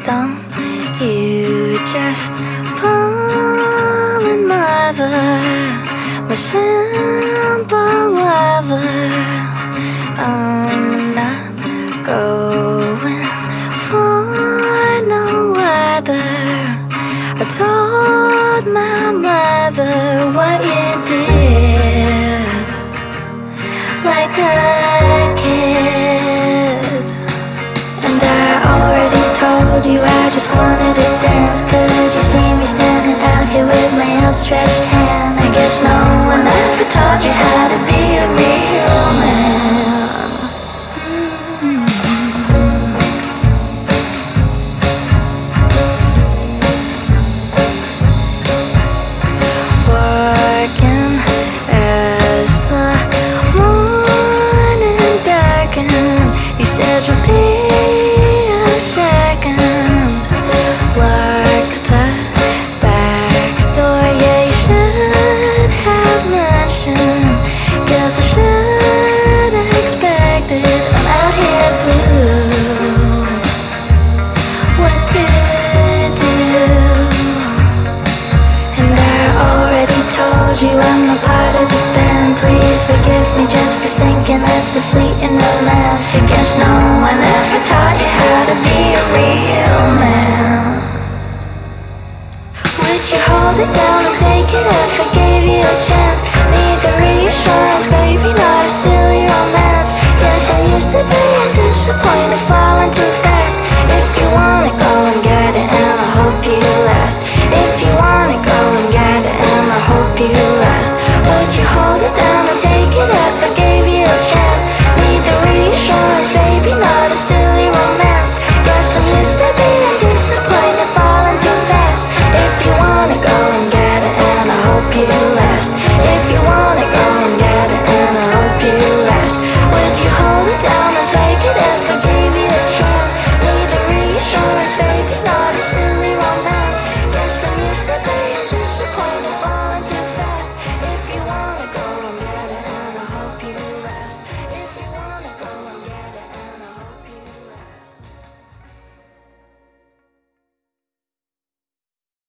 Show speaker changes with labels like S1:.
S1: Don't you just fall in another more simple lover. I'm not going for no weather. I told my mother what you did, like a kid. And I already told you I just wanted to dance. Could you see me standing out here with my outstretched hand? I guess no one ever taught you how to be a real man. Working as the morning beckoned, you said you'll be a second. Locked the back door, yeah, you should have mentioned. Guess I should have expected. I'm out here blue, what to do? And I already told you I'm not part of the band. Please forgive me just for thinking that's a fleeting romance. I guess no one ever taught you how to be a real man. Would you hold it down and take it if I gave you a chance?